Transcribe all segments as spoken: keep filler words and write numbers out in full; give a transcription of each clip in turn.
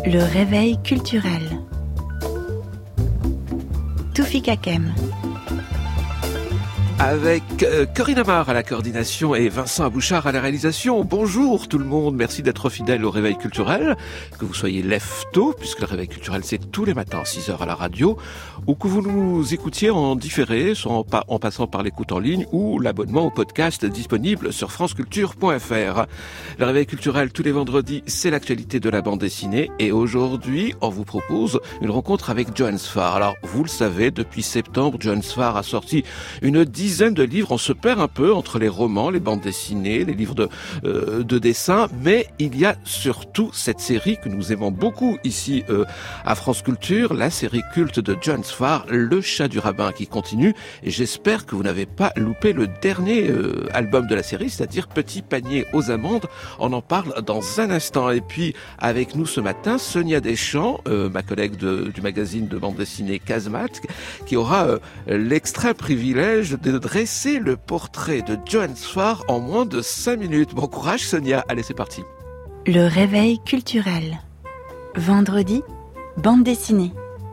Le réveil culturel. Toufik Hakem. Avec euh, Corinne Amar à la coordination et Vincent Abouchard à la réalisation. Bonjour tout le monde, merci d'être fidèle au Réveil Culturel, que vous soyez lève-tôt, puisque le Réveil Culturel c'est tous les matins à six heures à la radio, ou que vous nous écoutiez en différé, soit en, pa- en passant par l'écoute en ligne, ou l'abonnement au podcast disponible sur franceculture point f r. Le Réveil Culturel tous les vendredis, c'est l'actualité de la bande dessinée, et aujourd'hui on vous propose une rencontre avec Johannes Farr. Alors vous le savez, depuis septembre, Johannes Farr a sorti une dizaine dizaine de livres. On se perd un peu entre les romans, les bandes dessinées, les livres de, euh, de dessin, mais il y a surtout cette série que nous aimons beaucoup ici euh, à France Culture, la série culte de Johannes Farr, Le Chat du Rabbin, qui continue, et j'espère que vous n'avez pas loupé le dernier euh, album de la série, c'est-à-dire Petit panier aux amandes. On en parle dans un instant. Et puis avec nous ce matin, Sonia Deschamps, euh, ma collègue de, du magazine de bande dessinée Casemat, qui aura euh, l'extrême privilège de dresser le portrait de Johannes Farr en moins de cinq minutes. Bon courage Sonia, allez c'est parti. Le réveil culturel. Vendredi, bande dessinée.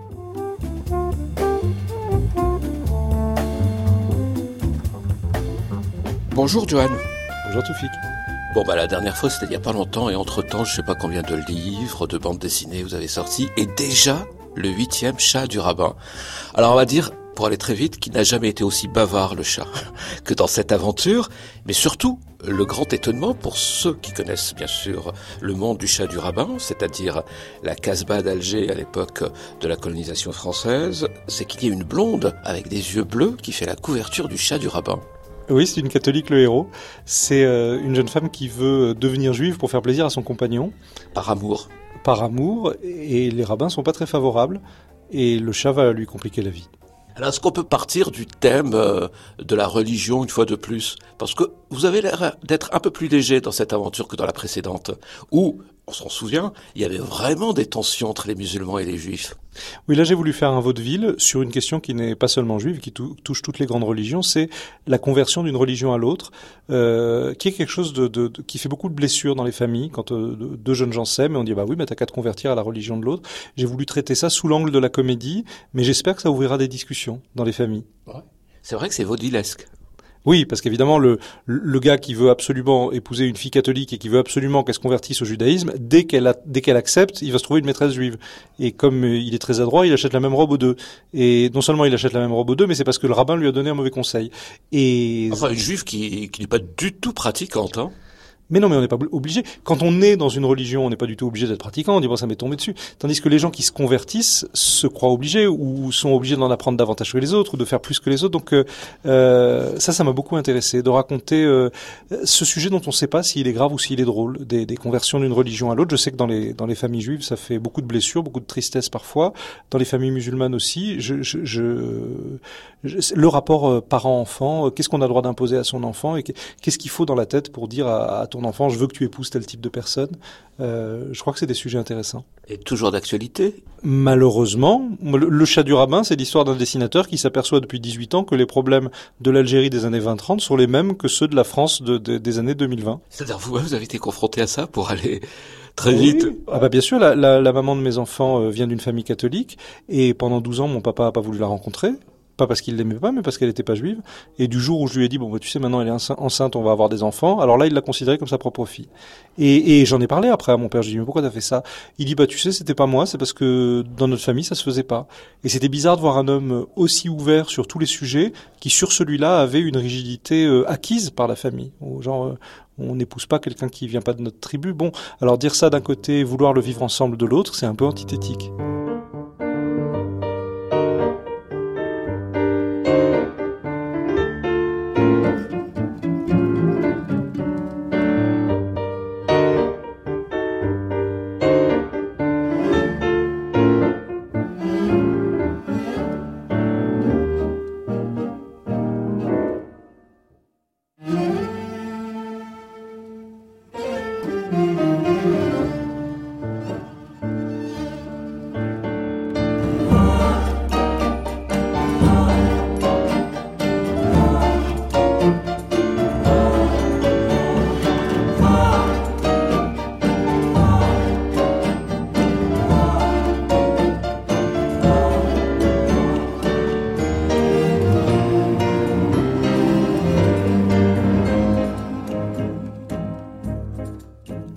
Bonjour Johannes. Bonjour Toufik. Bon bah la dernière fois c'était il y a pas longtemps et entre temps je sais pas combien de livres, de bandes dessinées vous avez sorti et déjà le huitième Chat du Rabbin. Alors on va dire, pour aller très vite, qu'il n'a jamais été aussi bavard le chat que dans cette aventure, mais surtout le grand étonnement pour ceux qui connaissent bien sûr le monde du Chat du Rabbin, c'est-à-dire la Casbah d'Alger à l'époque de la colonisation française, c'est qu'il y a une blonde avec des yeux bleus qui fait la couverture du Chat du Rabbin. Oui, c'est une catholique le héros. C'est euh, une jeune femme qui veut devenir juive pour faire plaisir à son compagnon. Par amour. Par amour, et les rabbins sont pas très favorables, et le chat va lui compliquer la vie. Alors, est-ce qu'on peut partir du thème euh, de la religion une fois de plus ? Parce que vous avez l'air d'être un peu plus léger dans cette aventure que dans la précédente, où, on s'en souvient, il y avait vraiment des tensions entre les musulmans et les juifs. Oui, là j'ai voulu faire un vaudeville sur une question qui n'est pas seulement juive, qui tou- touche toutes les grandes religions, c'est la conversion d'une religion à l'autre, euh, qui est quelque chose de, de, de qui fait beaucoup de blessures dans les familles, quand euh, deux jeunes gens s'aiment et on dit bah oui, mais t'as qu'à te convertir à la religion de l'autre. J'ai voulu traiter ça sous l'angle de la comédie, mais j'espère que ça ouvrira des discussions dans les familles. Ouais. C'est vrai que c'est vaudevillesque. Oui, parce qu'évidemment, le, le gars qui veut absolument épouser une fille catholique et qui veut absolument qu'elle se convertisse au judaïsme, dès qu'elle a, dès qu'elle accepte, il va se trouver une maîtresse juive. Et comme il est très adroit, il achète la même robe aux deux. Et non seulement il achète la même robe aux deux, mais c'est parce que le rabbin lui a donné un mauvais conseil. Et enfin, une juive qui, qui n'est pas du tout pratiquante, hein. Mais non, mais on n'est pas obligé. Quand on est dans une religion, on n'est pas du tout obligé d'être pratiquant. On dit bon, ça m'est tombé dessus. Tandis que les gens qui se convertissent se croient obligés ou sont obligés d'en apprendre davantage que les autres ou de faire plus que les autres. Donc euh, ça, ça m'a beaucoup intéressé de raconter euh, ce sujet dont on ne sait pas s'il est grave ou s'il est drôle, des, des conversions d'une religion à l'autre. Je sais que dans les dans les familles juives, ça fait beaucoup de blessures, beaucoup de tristesse parfois. Dans les familles musulmanes aussi, je, je, je, je le rapport euh, parent-enfant, euh, qu'est-ce qu'on a le droit d'imposer à son enfant et qu'est-ce qu'il faut dans la tête pour dire à, à ton enfant, je veux que tu épouses tel type de personne. Euh, je crois que c'est des sujets intéressants. Et toujours d'actualité ? Malheureusement, le, le Chat du Rabbin, c'est l'histoire d'un dessinateur qui s'aperçoit depuis dix-huit ans que les problèmes de l'Algérie des années vingt trente sont les mêmes que ceux de la France de, de, des années deux mille vingt. C'est-à-dire vous, vous avez été confronté à ça pour aller très vite ? Oui. Ah bah bien sûr, la, la, la maman de mes enfants euh, vient d'une famille catholique et pendant douze ans, mon papa n'a pas voulu la rencontrer. Pas parce qu'il l'aimait pas, mais parce qu'elle était pas juive. Et du jour où je lui ai dit, bon, bah, tu sais, maintenant elle est enceinte, on va avoir des enfants. Alors là, il l'a considérée comme sa propre fille. Et, et j'en ai parlé après à mon père. Je lui ai dit, mais pourquoi t'as fait ça? Il dit, bah, tu sais, c'était pas moi, c'est parce que dans notre famille, ça se faisait pas. Et c'était bizarre de voir un homme aussi ouvert sur tous les sujets, qui sur celui-là avait une rigidité euh, acquise par la famille. Genre, euh, on n'épouse pas quelqu'un qui vient pas de notre tribu. Bon, alors dire ça d'un côté, vouloir le vivre ensemble de l'autre, c'est un peu antithétique.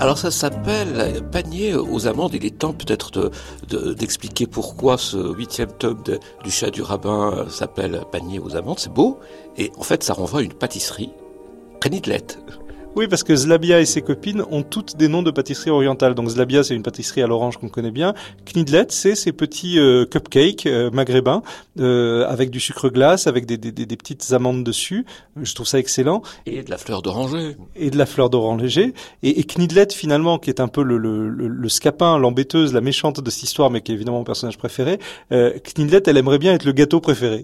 Alors ça s'appelle Panier aux amandes. Il est temps peut-être de, de, d'expliquer pourquoi ce huitième tome de, du Chat du Rabbin s'appelle Panier aux amandes. C'est beau. Et en fait, ça renvoie à une pâtisserie. Knidlet. Oui, parce que Zlabia et ses copines ont toutes des noms de pâtisseries orientales. Donc Zlabia, c'est une pâtisserie à l'orange qu'on connaît bien. Knidlet, c'est ces petits euh, cupcakes euh, maghrébins euh, avec du sucre glace, avec des, des, des, des petites amandes dessus. Je trouve ça excellent. Et de la fleur d'oranger. Et de la fleur d'oranger. Et, et Knidlet, finalement, qui est un peu le, le, le, le scapin, l'embêteuse, la méchante de cette histoire, mais qui est évidemment mon personnage préféré, euh, Knidlet, elle aimerait bien être le gâteau préféré.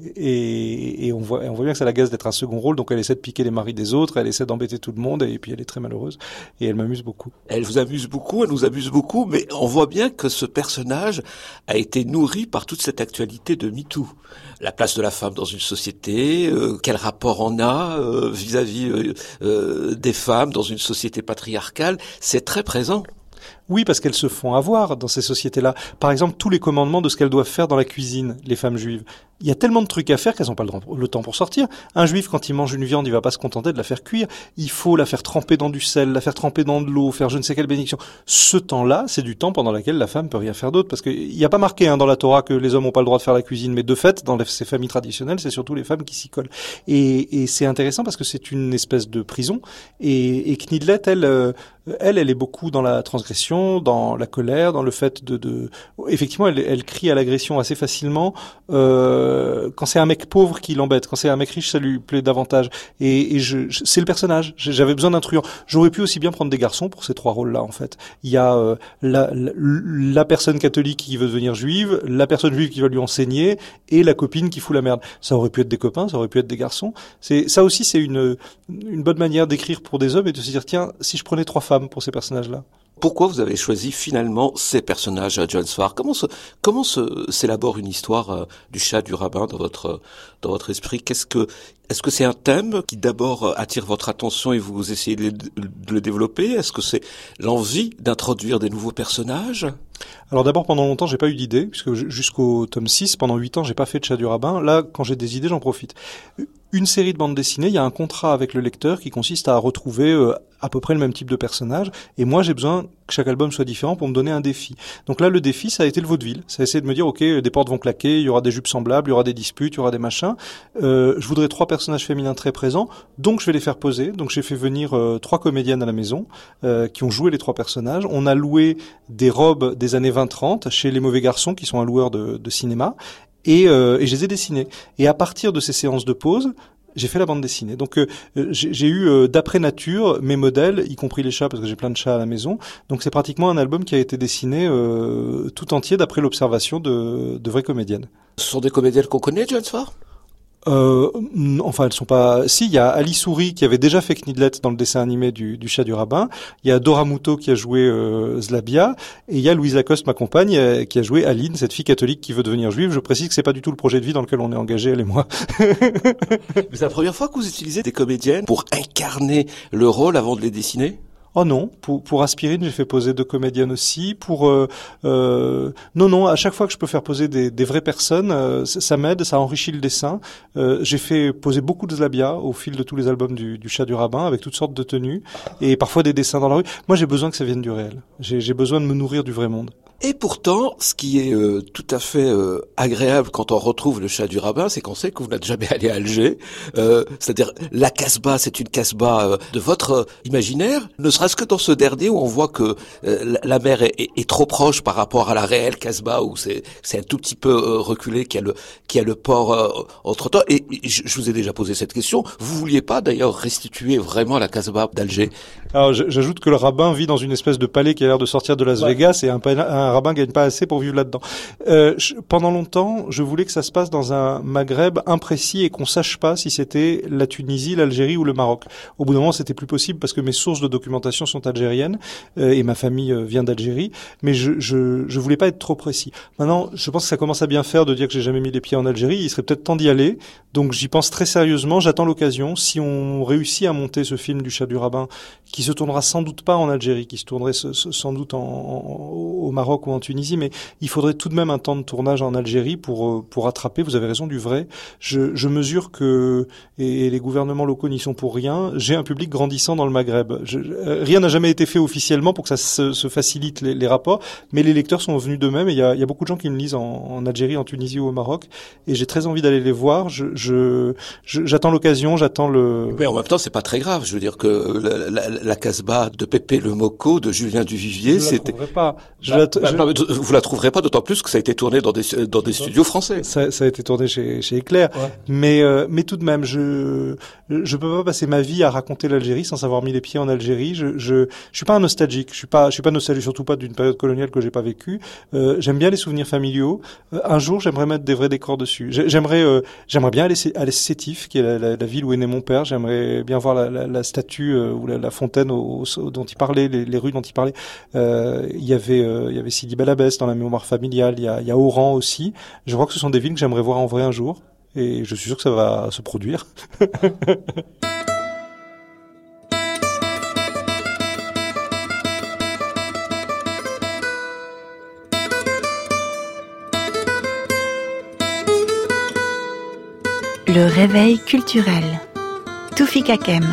Et, et on voit, on voit bien que ça l'agace d'être un second rôle, donc elle essaie de piquer les maris des autres, elle essaie d'embêter tout le monde, et puis elle est très malheureuse et elle m'amuse beaucoup. Elle vous amuse beaucoup, elle nous amuse beaucoup, mais on voit bien que ce personnage a été nourri par toute cette actualité de MeToo. La place de la femme dans une société, euh, quel rapport on a euh, vis-à-vis euh, euh, des femmes dans une société patriarcale, c'est très présent. Oui, parce qu'elles se font avoir dans ces sociétés-là. Par exemple, tous les commandements de ce qu'elles doivent faire dans la cuisine, les femmes juives. Il y a tellement de trucs à faire qu'elles n'ont pas le temps pour sortir. Un juif, quand il mange une viande, il va pas se contenter de la faire cuire. Il faut la faire tremper dans du sel, la faire tremper dans de l'eau, faire je ne sais quelle bénédiction. Ce temps-là, c'est du temps pendant lequel la femme peut rien faire d'autre. Parce qu'il n'y a pas marqué hein, dans la Torah que les hommes n'ont pas le droit de faire la cuisine. Mais de fait, dans les, ces familles traditionnelles, c'est surtout les femmes qui s'y collent. Et, et c'est intéressant parce que c'est une espèce de prison. Et, et Knidlet, elle, euh, elle, elle est beaucoup dans la transgression, dans la colère, dans le fait de... de... Effectivement, elle, elle crie à l'agression assez facilement. Euh, quand c'est un mec pauvre qui l'embête, quand c'est un mec riche, ça lui plaît davantage. Et, et je, je, c'est le personnage. J'avais besoin d'un truand. J'aurais pu aussi bien prendre des garçons pour ces trois rôles-là, en fait. Il y a euh, la, la, la personne catholique qui veut devenir juive, la personne juive qui va lui enseigner, et la copine qui fout la merde. Ça aurait pu être des copains, ça aurait pu être des garçons. C'est ça aussi, c'est une une bonne manière d'écrire pour des hommes et de se dire tiens, si je prenais trois femmes pour ces personnages-là. Pourquoi vous avez choisi finalement ces personnages, John Sfar? Comment se, comment se, s'élabore une histoire euh, du Chat du Rabbin dans votre, dans votre esprit? Qu'est-ce que, est-ce que c'est un thème qui d'abord attire votre attention et vous essayez de, de le développer? Est-ce que c'est l'envie d'introduire des nouveaux personnages? Alors d'abord, pendant longtemps, j'ai pas eu d'idée, puisque jusqu'au tome six, pendant huit ans, j'ai pas fait de Chat du Rabbin. Là, quand j'ai des idées, j'en profite. Une série de bandes dessinées, il y a un contrat avec le lecteur qui consiste à retrouver euh, à peu près le même type de personnage. Et moi, j'ai besoin que chaque album soit différent pour me donner un défi. Donc là, le défi, ça a été le vaudeville. Ça a essayé de me dire, ok, des portes vont claquer, il y aura des jupes semblables, il y aura des disputes, il y aura des machins. Euh, je voudrais trois personnages féminins très présents, donc je vais les faire poser. Donc j'ai fait venir euh, trois comédiennes à la maison euh, qui ont joué les trois personnages. On a loué des robes des années vingt trente chez Les Mauvais Garçons, qui sont un loueur de, de cinéma. Et, euh, et je les ai dessinés. Et à partir de ces séances de pause, j'ai fait la bande dessinée. Donc euh, j'ai, j'ai eu euh, d'après nature mes modèles, y compris les chats, parce que j'ai plein de chats à la maison. Donc c'est pratiquement un album qui a été dessiné euh, tout entier d'après l'observation de, de vraies comédiennes. Ce sont des comédiennes qu'on connaît, John Sfar? Euh, enfin, elles sont pas. Si, il y a Ali Souris qui avait déjà fait Knidlet dans le dessin animé du, du Chat du Rabbin. Il y a Dora Muto qui a joué euh, Zlabia, et il y a Louise Lacoste, ma compagne, euh, qui a joué Aline, cette fille catholique qui veut devenir juive. Je précise que c'est pas du tout le projet de vie dans lequel on est engagé, elle et moi. C'est la première fois que vous utilisez des comédiennes pour incarner le rôle avant de les dessiner? Oh non, pour, pour Aspirine, j'ai fait poser deux comédiennes aussi. Pour euh, euh, non, non, à chaque fois que je peux faire poser des, des vraies personnes, euh, ça, ça m'aide, ça enrichit le dessin. Euh, j'ai fait poser beaucoup de Zlabia au fil de tous les albums du, du Chat du Rabbin, avec toutes sortes de tenues, et parfois des dessins dans la rue. Moi, j'ai besoin que ça vienne du réel. J'ai, j'ai besoin de me nourrir du vrai monde. Et pourtant, ce qui est euh, tout à fait euh, agréable quand on retrouve le Chat du Rabbin, c'est qu'on sait que vous n'êtes jamais allé à Alger. Euh, c'est-à-dire, la Casbah, c'est une Casbah euh, de votre euh, imaginaire, ne serait-ce que dans ce dernier où on voit que euh, la mer est, est, est trop proche par rapport à la réelle Casbah, où c'est, c'est un tout petit peu euh, reculé, qu'il y a le, qu'il y a le port euh, entre-temps. Et je, je vous ai déjà posé cette question. Vous vouliez pas d'ailleurs restituer vraiment la Casbah d'Alger? Alors, j'ajoute que le rabbin vit dans une espèce de palais qui a l'air de sortir de Las ouais. Vegas, et un, un rabbin gagne pas assez pour vivre là-dedans. Euh, je, pendant longtemps, je voulais que ça se passe dans un Maghreb imprécis et qu'on sache pas si c'était la Tunisie, l'Algérie ou le Maroc. Au bout d'un moment, c'était plus possible parce que mes sources de documentation sont algériennes euh, et ma famille euh, vient d'Algérie, mais je, je je voulais pas être trop précis. Maintenant, je pense que ça commence à bien faire de dire que j'ai jamais mis les pieds en Algérie. Il serait peut-être temps d'y aller, donc j'y pense très sérieusement. J'attends l'occasion. Si on réussit à monter ce film du Chat du Rabbin, qui se tournera sans doute pas en Algérie, qui se tournerait sans doute en, en, au Maroc ou en Tunisie, mais il faudrait tout de même un temps de tournage en Algérie pour pour attraper. Vous avez raison, du vrai. Je, je mesure que et les gouvernements locaux n'y sont pour rien. J'ai un public grandissant dans le Maghreb. Je, rien n'a jamais été fait officiellement pour que ça se, se facilite les, les rapports, mais les lecteurs sont venus d'eux-mêmes. Et il y a, il y a beaucoup de gens qui me lisent en, en Algérie, en Tunisie ou au Maroc, et j'ai très envie d'aller les voir. Je, je, je j'attends l'occasion, j'attends le. Mais en même temps, c'est pas très grave. Je veux dire que la, la, la Casbah de Pépé Le Mocco de Julien Duvivier, je c'était. Je la trouverai pas. Je bah, la bah, je... Non, mais vous la trouverez pas, d'autant plus que ça a été tourné dans des dans des studios français. Ça, ça a été tourné chez chez Éclair, ouais. mais euh, mais tout de même, je je peux pas passer ma vie à raconter l'Algérie sans avoir mis les pieds en Algérie. Je je je suis pas un nostalgique. Je suis pas je suis pas nostalgique, surtout pas d'une période coloniale que j'ai pas vécue. Euh, j'aime bien les souvenirs familiaux. Euh, un jour, j'aimerais mettre des vrais décors dessus. J'aimerais euh, j'aimerais bien aller aller à Sétif, qui est la, la, la ville où est né mon père. J'aimerais bien voir la, la, la statue euh, ou la, la fontaine au, au, dont il parlait, les, les rues dont il parlait. Euh, il y avait euh, il y avait Sidi Bel Abbès dans la mémoire familiale. Il y a il y a Oran aussi. Je crois que ce sont des villes que j'aimerais voir en vrai un jour. Et je suis sûr que ça va se produire. Le réveil culturel. Toufik Hakem.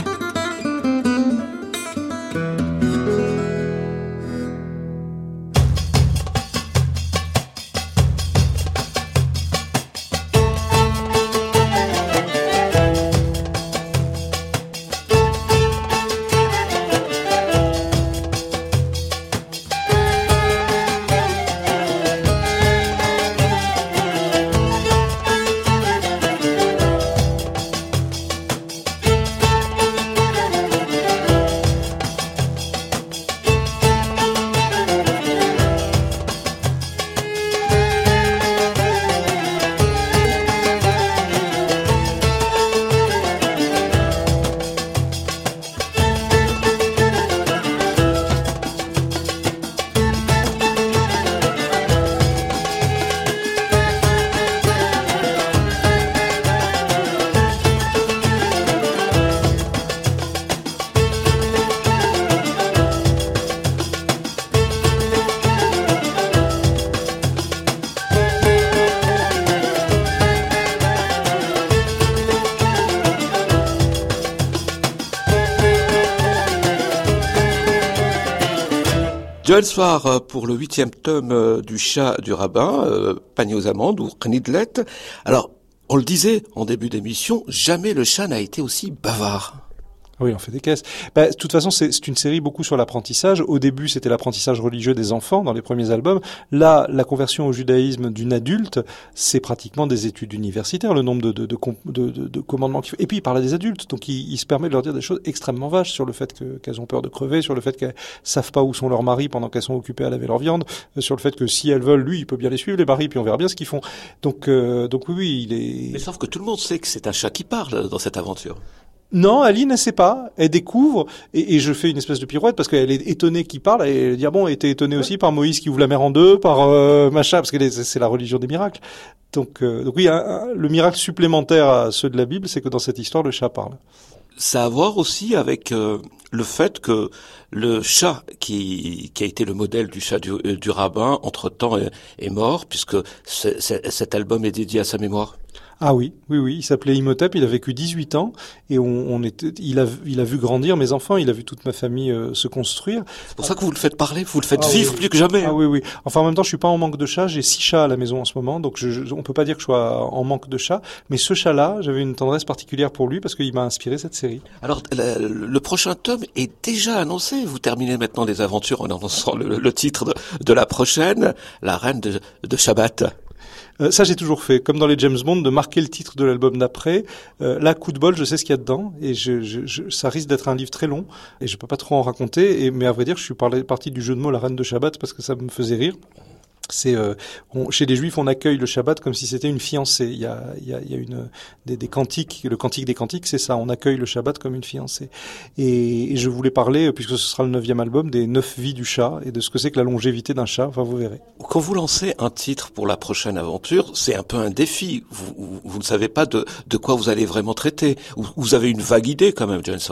Joël Soir pour le huitième tome du Chat du rabbin, euh, Panier aux amandes ou Knidlet. Alors, on le disait en début d'émission, jamais le chat n'a été aussi bavard. Oui, on fait des caisses. Bah, de toute façon, c'est, c'est une série beaucoup sur l'apprentissage. Au début, c'était l'apprentissage religieux des enfants dans les premiers albums. Là, la conversion au judaïsme d'une adulte, c'est pratiquement des études universitaires, le nombre de, de, de, de, de, de commandements qu'il faut. Et puis, il parle à des adultes, donc il, il se permet de leur dire des choses extrêmement vaches sur le fait que, qu'elles ont peur de crever, sur le fait qu'elles savent pas où sont leurs maris pendant qu'elles sont occupées à laver leur viande, sur le fait que si elles veulent, lui, il peut bien les suivre, les maris, puis on verra bien ce qu'ils font. Donc, euh, donc oui, oui, il est... Mais sauf que tout le monde sait que c'est un chat qui parle dans cette aventure. Non, Aline, elle sait pas. Elle découvre, et, et je fais une espèce de pirouette parce qu'elle est étonnée qu'il parle, et elle dit, ah bon, elle était étonnée aussi par Moïse qui ouvre la mer en deux, par euh, machin, parce que c'est la religion des miracles. Donc, euh, donc oui, un, un, le miracle supplémentaire à ceux de la Bible, c'est que dans cette histoire, le chat parle. Ça a à voir aussi avec euh, le fait que le chat qui, qui a été le modèle du chat du, du rabbin, entre-temps, est, est mort, puisque c'est, c'est, cet album est dédié à sa mémoire. Ah oui, oui, oui. Il s'appelait Imhotep. Il a vécu dix-huit ans et on, on était, il a, il a vu grandir mes enfants. Il a vu toute ma famille euh, se construire. C'est pour ça que vous le faites parler, vous le faites ah, vivre oui. plus que jamais. Ah oui, oui. Enfin, en même temps, je suis pas en manque de chats. J'ai six chats à la maison en ce moment, donc je, je, on peut pas dire que je sois en manque de chats. Mais ce chat-là, j'avais une tendresse particulière pour lui parce qu'il m'a inspiré cette série. Alors, le, le prochain tome est déjà annoncé. Vous terminez maintenant les aventures en annonçant le, le titre de, de la prochaine, La Reine de, de Shabbat. Euh, ça, j'ai toujours fait, comme dans les James Bond, de marquer le titre de l'album d'après. Euh, là, coup de bol, je sais ce qu'il y a dedans, et je, je, je, ça risque d'être un livre très long, et je peux pas trop en raconter. Et mais à vrai dire, je suis parlé, parti du jeu de mots La Reine de Shabbat parce que ça me faisait rire. C'est euh, on, chez les Juifs, on accueille le Shabbat comme si c'était une fiancée. Il y a, il y a, il y a une des, des cantiques, le cantique des cantiques, c'est ça. On accueille le Shabbat comme une fiancée. Et, et je voulais parler, puisque ce sera le neuvième album, des neuf vies du chat et de ce que c'est que la longévité d'un chat. Enfin, vous verrez. Quand vous lancez un titre pour la prochaine aventure, c'est un peu un défi. Vous, vous, vous ne savez pas de, de quoi vous allez vraiment traiter. Vous, vous avez une vague idée quand même, Joël Soir.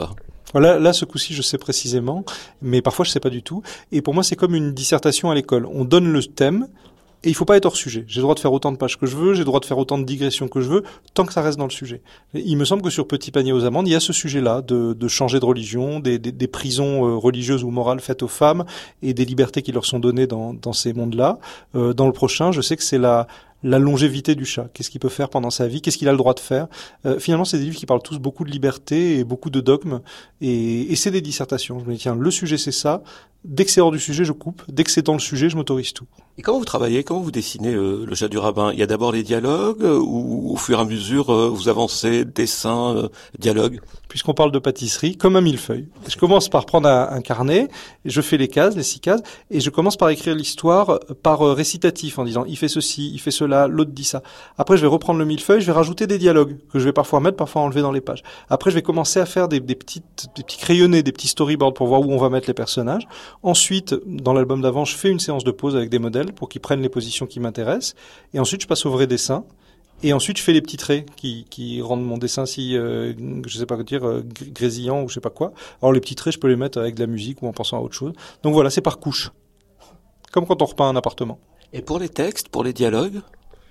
Voilà, là, ce coup-ci, je sais précisément, mais parfois, je sais pas du tout. Et pour moi, c'est comme une dissertation à l'école. On donne le thème, et il faut pas être hors sujet. J'ai le droit de faire autant de pages que je veux, j'ai le droit de faire autant de digressions que je veux, tant que ça reste dans le sujet. Il me semble que sur Petit panier aux amandes, il y a ce sujet-là, de, de changer de religion, des, des, des prisons religieuses ou morales faites aux femmes, et des libertés qui leur sont données dans, dans ces mondes-là. Euh, dans le prochain, je sais que c'est la... la longévité du chat, qu'est-ce qu'il peut faire pendant sa vie, qu'est-ce qu'il a le droit de faire. Euh, finalement, c'est des livres qui parlent tous beaucoup de liberté et beaucoup de dogmes, et, et c'est des dissertations. Je me dis, tiens, le sujet c'est ça, dès que c'est hors du sujet, je coupe, dès que c'est dans le sujet, je m'autorise tout. Et comment vous travaillez, comment vous dessinez euh, le chat du rabbin? Il y a d'abord les dialogues, euh, ou au fur et à mesure, euh, vous avancez, dessin, euh, dialogue? Puisqu'on parle de pâtisserie, comme un millefeuille. Je commence par prendre un, un carnet, je fais les cases, les six cases, et je commence par écrire l'histoire par euh, récitatif, en disant, il fait ceci, il fait cela, l'autre dit ça. Après, je vais reprendre le millefeuille, je vais rajouter des dialogues, que je vais parfois mettre, parfois enlever dans les pages. Après, je vais commencer à faire des, des petites, des petits crayonnés, des petits storyboards pour voir où on va mettre les personnages. Ensuite, dans l'album d'avant, je fais une séance de pause avec des modèles pour qu'ils prennent les positions qui m'intéressent. Et ensuite, je passe au vrai dessin. Et ensuite, je fais les petits traits qui, qui rendent mon dessin si, euh, je sais pas quoi dire, euh, grésillant ou je sais pas quoi. Alors, les petits traits, je peux les mettre avec de la musique ou en pensant à autre chose. Donc voilà, c'est par couche. Comme quand on repeint un appartement. Et pour les textes, pour les dialogues?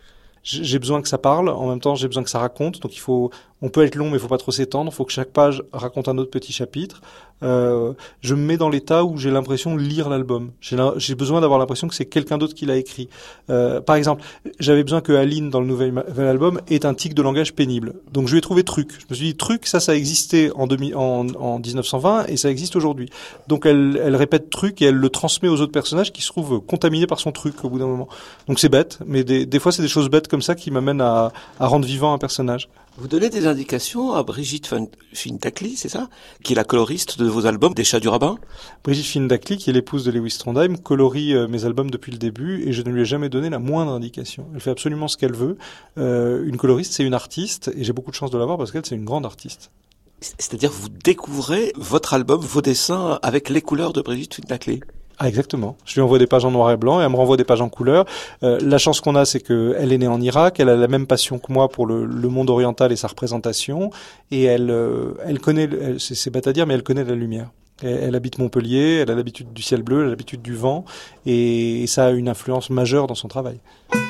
J'ai besoin que ça parle, en même temps j'ai besoin que ça raconte, donc il faut, on peut être long mais il faut pas trop s'étendre, il faut que chaque page raconte un autre petit chapitre. Euh, je me mets dans l'état où j'ai l'impression de lire l'album. J'ai besoin d'avoir l'impression que c'est quelqu'un d'autre qui l'a écrit. Euh, par exemple, j'avais besoin que Aline dans le nouvel, nouvel album ait un tic de langage pénible. Donc je lui ai trouvé truc. Je me suis dit truc, ça ça existait en, demi, en, en dix-neuf cent vingt et ça existe aujourd'hui. Donc elle, elle répète truc et elle le transmet aux autres personnages qui se trouvent contaminés par son truc au bout d'un moment. Donc c'est bête, mais des, des fois c'est des choses bêtes comme ça qui m'amènent à, à rendre vivant un personnage. Vous donnez des indications à Brigitte Findakly, c'est ça? Qui est la coloriste de vos albums, des Chats du Rabbin? Brigitte Findakly, qui est l'épouse de Lewis Trondheim, colorie euh, mes albums depuis le début et je ne lui ai jamais donné la moindre indication. Elle fait absolument ce qu'elle veut. Euh, une coloriste, c'est une artiste et j'ai beaucoup de chance de l'avoir parce qu'elle, c'est une grande artiste. C'est-à-dire vous découvrez votre album, vos dessins avec les couleurs de Brigitte Findakly? Ah, exactement. Je lui envoie des pages en noir et blanc et elle me renvoie des pages en couleur. Euh, la chance qu'on a, c'est qu'elle est née en Irak, elle a la même passion que moi pour le, le monde oriental et sa représentation, et elle, euh, elle connaît, c'est bête à dire, mais elle connaît la lumière. Elle, elle habite Montpellier, elle a l'habitude du ciel bleu, elle a l'habitude du vent, et, et ça a une influence majeure dans son travail.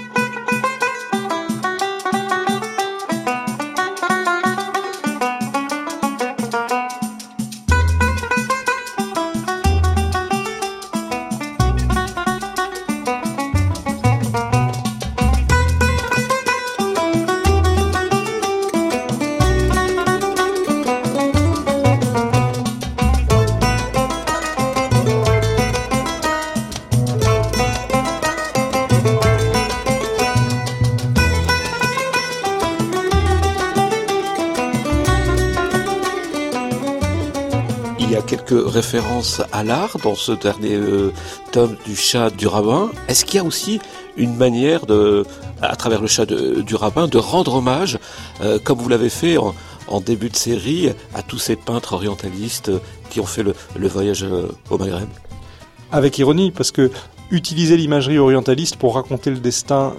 Il y a quelques références à l'art dans ce dernier euh, tome du Chat du Rabbin. Est-ce qu'il y a aussi une manière de, à travers le Chat de, du Rabbin, de rendre hommage, euh, comme vous l'avez fait en, en début de série, à tous ces peintres orientalistes qui ont fait le, le voyage euh, au Maghreb? Avec ironie, parce que utiliser l'imagerie orientaliste pour raconter le destin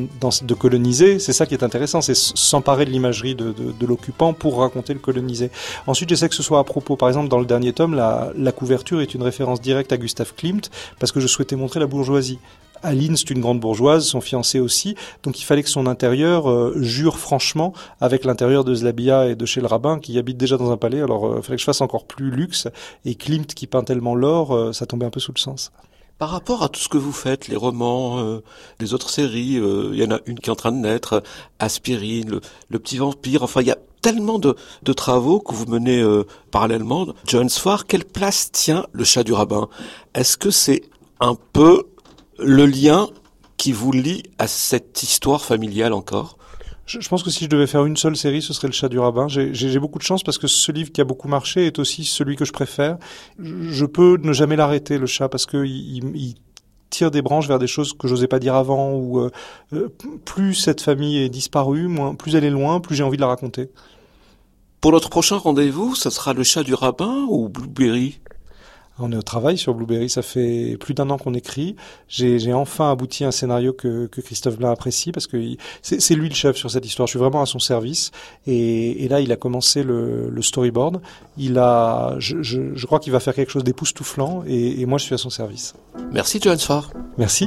de coloniser, c'est ça qui est intéressant, c'est s'emparer de l'imagerie de, de, de l'occupant pour raconter le colonisé. Ensuite, j'essaie que ce soit à propos. Par exemple, dans le dernier tome, la, la couverture est une référence directe à Gustav Klimt, parce que je souhaitais montrer la bourgeoisie. Aline, c'est une grande bourgeoise, son fiancé aussi, donc il fallait que son intérieur euh, jure franchement avec l'intérieur de Zlabia et de chez le rabbin, qui habite déjà dans un palais, alors il euh, fallait que je fasse encore plus luxe, et Klimt qui peint tellement l'or, euh, ça tombait un peu sous le sens. Par rapport à tout ce que vous faites, les romans, euh, les autres séries, euh, il y en a une qui est en train de naître, Aspirine, le, le petit vampire, enfin il y a tellement de, de travaux que vous menez euh, parallèlement. John Sfar, quelle place tient le Chat du Rabbin? Est-ce que c'est un peu le lien qui vous lie à cette histoire familiale encore? Je pense que si je devais faire une seule série, ce serait le Chat du Rabbin. J'ai beaucoup de chance parce que ce livre qui a beaucoup marché est aussi celui que je préfère. Je peux ne jamais l'arrêter, le chat, parce que il, il tire des branches vers des choses que j'osais pas dire avant. Ou euh, plus cette famille est disparue, moins, plus elle est loin, plus j'ai envie de la raconter. Pour notre prochain rendez-vous, ce sera le Chat du Rabbin ou Blueberry? On est au travail sur Blueberry, ça fait plus d'un an qu'on écrit. J'ai, j'ai enfin abouti à un scénario que, que Christophe Blain apprécie parce que il, c'est, c'est lui le chef sur cette histoire. Je suis vraiment à son service. Et, et là, il a commencé le, le storyboard. Il a, je, je, je crois qu'il va faire quelque chose d'époustouflant et, et moi, je suis à son service. Merci Johan Sfar. Merci.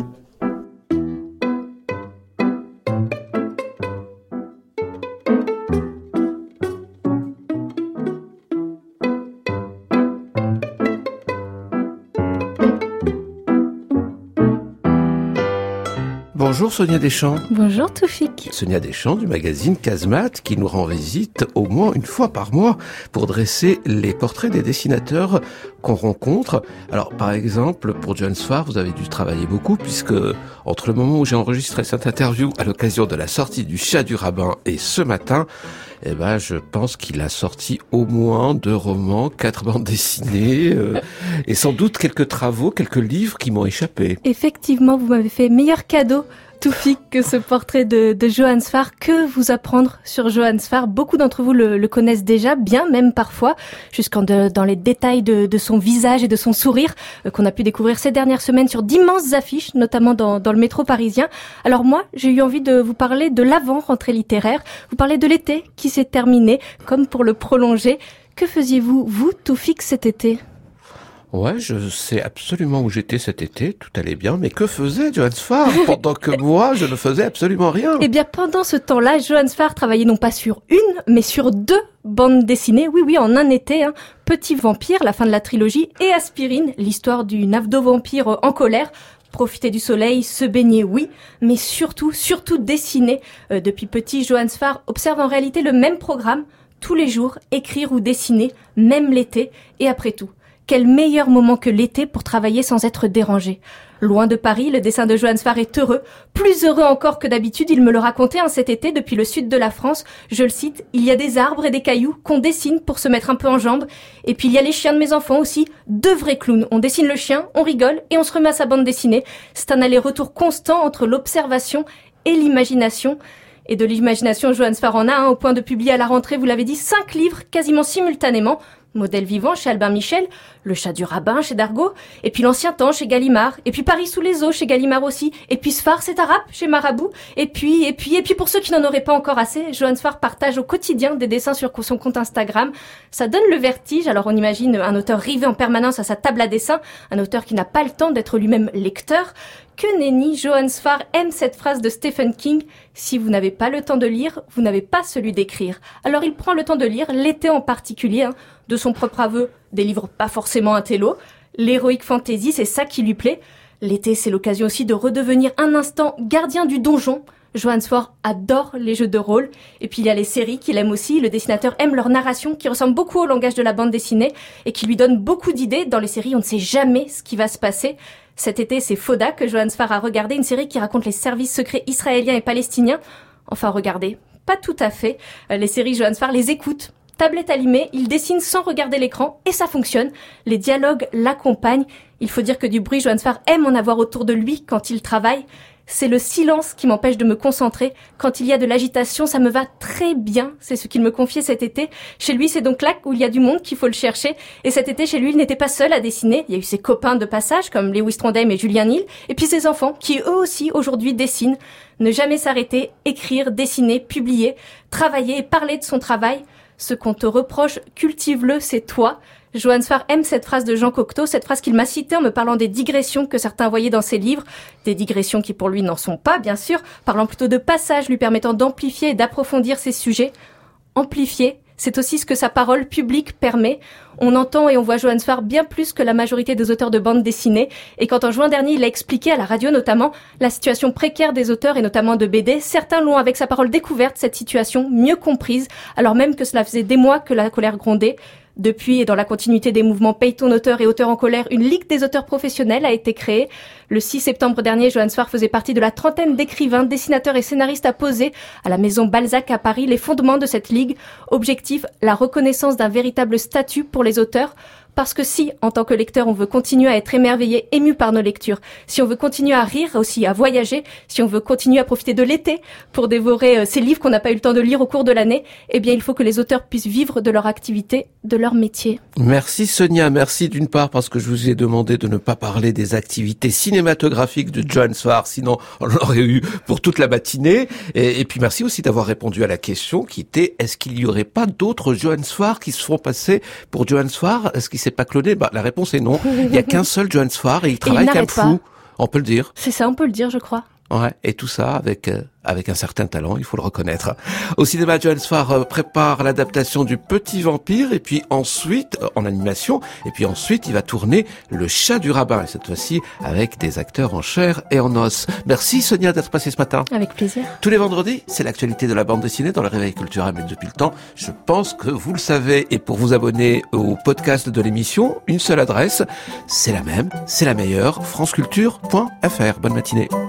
Bonjour Sonia Deschamps. Bonjour Toufik. Sonia Deschamps du magazine Casemate qui nous rend visite au moins une fois par mois pour dresser les portraits des dessinateurs qu'on rencontre. Alors par exemple, pour Johan Sfar, vous avez dû travailler beaucoup puisque entre le moment où j'ai enregistré cette interview à l'occasion de la sortie du Chat du Rabbin et ce matin, eh ben, je pense qu'il a sorti au moins deux romans, quatre bandes dessinées euh, et sans doute quelques travaux, quelques livres qui m'ont échappé. Effectivement, vous m'avez fait meilleur cadeau, Toufik, que ce portrait de, de Johan Sfar. Que vous apprendre sur Johan Sfar? Beaucoup d'entre vous le, le connaissent déjà, bien même parfois, jusqu'en de, dans les détails de, de son visage et de son sourire, euh, qu'on a pu découvrir ces dernières semaines sur d'immenses affiches, notamment dans, dans le métro parisien. Alors moi, j'ai eu envie de vous parler de l'avant-rentrée littéraire, vous parler de l'été qui s'est terminé, comme pour le prolonger. Que faisiez-vous, vous, Toufik, cet été ? Ouais, je sais absolument où j'étais cet été, tout allait bien, mais que faisait Johan Sfar pendant que moi, je ne faisais absolument rien? Eh bien, pendant ce temps-là, Johan Sfar travaillait non pas sur une, mais sur deux bandes dessinées, oui, oui, en un été, hein. Petit Vampire, la fin de la trilogie, et Aspirine, l'histoire du navdo-vampire en colère. Profiter du soleil, se baigner, oui, mais surtout, surtout dessiner. Euh, depuis petit, Johan Sfar observe en réalité le même programme, tous les jours, écrire ou dessiner, même l'été, et après tout. Quel meilleur moment que l'été pour travailler sans être dérangé. Loin de Paris, le dessin de Johan Sfar est heureux, plus heureux encore que d'habitude, il me le racontait hein, cet été depuis le sud de la France. Je le cite, il y a des arbres et des cailloux qu'on dessine pour se mettre un peu en jambes. Et puis il y a les chiens de mes enfants aussi, deux vrais clowns. On dessine le chien, on rigole et on se remet à sa bande dessinée. C'est un aller-retour constant entre l'observation et l'imagination. Et de l'imagination, Johan Sfar en a un, hein, au point de publier à la rentrée, vous l'avez dit, cinq livres quasiment simultanément. Modèle vivant chez Albin Michel, Le Chat du Rabbin chez Dargaud, et puis L'Ancien Temps chez Gallimard, et puis Paris sous les eaux chez Gallimard aussi, et puis Sfar c'est arabe chez Marabout, et puis, et puis, et puis pour ceux qui n'en auraient pas encore assez, Johan Sfar partage au quotidien des dessins sur son compte Instagram. Ça donne le vertige, alors on imagine un auteur rivé en permanence à sa table à dessin, un auteur qui n'a pas le temps d'être lui-même lecteur. Que nenni, Johan Sfar aime cette phrase de Stephen King, « Si vous n'avez pas le temps de lire, vous n'avez pas celui d'écrire ». Alors il prend le temps de lire, l'été en particulier, hein, de son propre aveu, des livres pas forcément intello. L'héroïque fantasy, c'est ça qui lui plaît. L'été, c'est l'occasion aussi de redevenir un instant gardien du donjon. Johan Sfar adore les jeux de rôle. Et puis il y a les séries qu'il aime aussi. Le dessinateur aime leur narration qui ressemble beaucoup au langage de la bande dessinée et qui lui donne beaucoup d'idées. Dans les séries, on ne sait jamais ce qui va se passer. Cet été, c'est Fauda que Johan Sfar a regardé, une série qui raconte les services secrets israéliens et palestiniens. Enfin, regardez, pas tout à fait. Les séries, Johan Sfar les écoute. Tablette allumée, il dessine sans regarder l'écran et ça fonctionne. Les dialogues l'accompagnent. Il faut dire que du bruit, Johan Sfar aime en avoir autour de lui quand il travaille. C'est le silence qui m'empêche de me concentrer. Quand il y a de l'agitation, ça me va très bien. C'est ce qu'il me confiait cet été. Chez lui, c'est donc là où il y a du monde qu'il faut le chercher. Et cet été, chez lui, il n'était pas seul à dessiner. Il y a eu ses copains de passage, comme Lewis Trondheim et Julien Nil. Et puis ses enfants, qui eux aussi, aujourd'hui, dessinent. Ne jamais s'arrêter, écrire, dessiner, publier, travailler et parler de son travail. Ce qu'on te reproche, cultive-le, c'est toi. Johan Sfar aime cette phrase de Jean Cocteau, cette phrase qu'il m'a citée en me parlant des digressions que certains voyaient dans ses livres, des digressions qui pour lui n'en sont pas, bien sûr, parlant plutôt de passages lui permettant d'amplifier et d'approfondir ses sujets. Amplifier, c'est aussi ce que sa parole publique permet. On entend et on voit Johan Sfar bien plus que la majorité des auteurs de bande dessinée. Et quand en juin dernier, il a expliqué à la radio notamment la situation précaire des auteurs et notamment de B D, certains l'ont avec sa parole découverte, cette situation mieux comprise, alors même que cela faisait des mois que la colère grondait. Depuis, et dans la continuité des mouvements Paye ton auteur et Auteurs en colère, une ligue des auteurs professionnels a été créée. Le six septembre dernier, Johan Sfar faisait partie de la trentaine d'écrivains, dessinateurs et scénaristes à poser à la maison Balzac à Paris les fondements de cette ligue. Objectif, la reconnaissance d'un véritable statut pour les auteurs. Parce que si, en tant que lecteur, on veut continuer à être émerveillé, ému par nos lectures, si on veut continuer à rire aussi, à voyager, si on veut continuer à profiter de l'été pour dévorer euh, ces livres qu'on n'a pas eu le temps de lire au cours de l'année, eh bien, il faut que les auteurs puissent vivre de leur activité, de leur métier. Merci Sonia, merci d'une part parce que je vous ai demandé de ne pas parler des activités cinématographiques de Johannes Farr, sinon on l'aurait eu pour toute la matinée. Et, et puis merci aussi d'avoir répondu à la question qui était est-ce qu'il n'y aurait pas d'autres Johannes Farr qui se font passer pour Johannes Farr? Est-ce qu'il s'est pas cloné? Bah, la réponse est non. Il n'y a qu'un seul Johannes Farr et il travaille comme fou. On peut le dire. C'est ça, on peut le dire, je crois. Ouais, et tout ça avec euh, avec un certain talent, il faut le reconnaître. Au cinéma, Johannes Farr euh, prépare l'adaptation du Petit Vampire, et puis ensuite, euh, en animation, et puis ensuite, il va tourner Le Chat du Rabbin, et cette fois-ci avec des acteurs en chair et en os. Merci Sonia d'être passée ce matin. Avec plaisir. Tous les vendredis, c'est l'actualité de la bande dessinée dans le Réveil culturel, mais depuis le temps, je pense que vous le savez. Et pour vous abonner au podcast de l'émission, une seule adresse, c'est la même, c'est la meilleure, franceculture point f r. Bonne matinée.